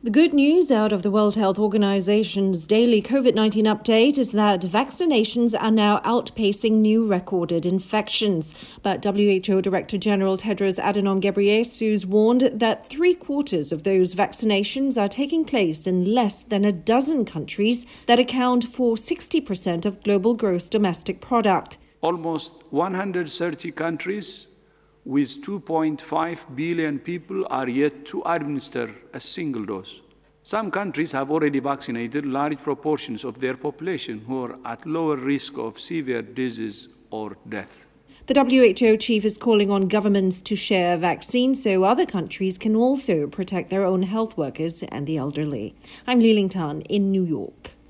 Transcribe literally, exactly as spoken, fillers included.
The good news out of the World Health Organization's daily COVID nineteen update is that vaccinations are now outpacing new recorded infections. But W H O Director General Tedros Adhanom Ghebreyesus warned that three quarters of those vaccinations are taking place in less than a dozen countries that account for sixty percent of global gross domestic product. Almost one hundred thirty countries with two point five billion people are yet to administer a single dose. Some countries have already vaccinated large proportions of their population who are at lower risk of severe disease or death. The W H O chief is calling on governments to share vaccines so other countries can also protect their own health workers and the elderly. I'm Li Ling Tan in New York.